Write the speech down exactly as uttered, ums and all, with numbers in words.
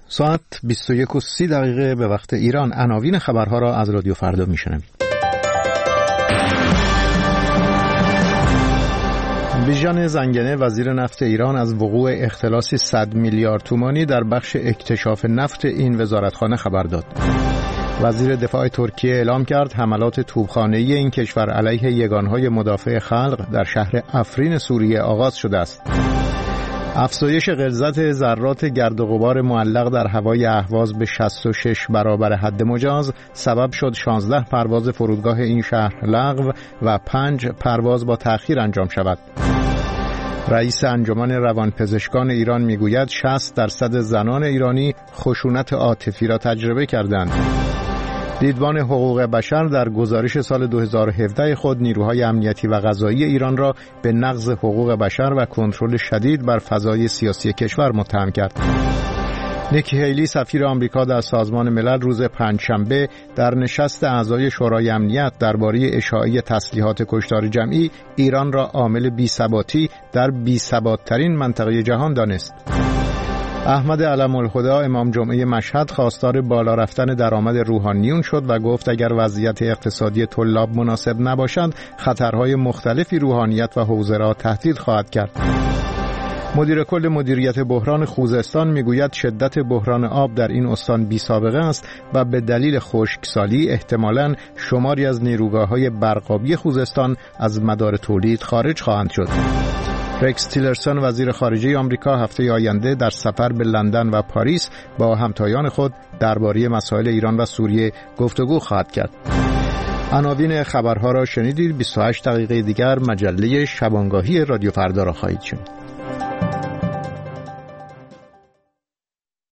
ساعت بیست و یک و سی دقیقه به وقت ایران. عناوین خبرها را از رادیو فردا میشنوید. بیژن زنگنه وزیر نفت ایران از وقوع اختلاسی صد میلیارد تومانی در بخش اکتشاف نفت این وزارتخانه خبر داد. وزیر دفاع ترکیه اعلام کرد حملات توپخانه‌ای این کشور علیه یگانهای مدافع خلق در شهر افرین سوریه آغاز شده است. افزایش غلظت ذرات گرد و غبار معلق در هوای اهواز به شصت و شش برابر حد مجاز سبب شد شانزده پرواز فرودگاه این شهر لغو و پنج پرواز با تأخیر انجام شود. رئیس انجمن روانپزشکان ایران میگوید شصت درصد زنان ایرانی خشونت عاطفی را تجربه کردند. دیدبان حقوق بشر در گزارش سال دو هزار و هفده خود نیروهای امنیتی و قضایی ایران را به نقض حقوق بشر و کنترل شدید بر فضای سیاسی کشور متهم کرد. نیکی هیلی سفیر آمریکا در سازمان ملل روز پنجشنبه در نشست اعضای شورای امنیت درباره اشاعه تسلیحات کشتار جمعی ایران را عامل بی‌ثباتی در بی‌ثبات‌ترین منطقه جهان دانست. احمد علم الهدی امام جمعه مشهد خواستار بالا رفتن درآمد روحانیون شد و گفت اگر وضعیت اقتصادی طلاب مناسب نباشد خطرهای مختلفی روحانیت و حوزه را تهدید خواهد کرد. مدیر کل مدیریت بحران خوزستان میگوید شدت بحران آب در این استان بی سابقه است و به دلیل خشکسالی احتمالاً شماری از نیروگاه‌های برقابی خوزستان از مدار تولید خارج خواهند شد. رکس تیلرسون وزیر خارجه آمریکا هفته آینده در سفر به لندن و پاریس با همتایان خود درباره مسائل ایران و سوریه گفتگو خواهد کرد. عناوین خبرها را شنیدید. بیست و هشت دقیقه دیگر مجله شبانگاهی رادیو فردا را خواهید شنید.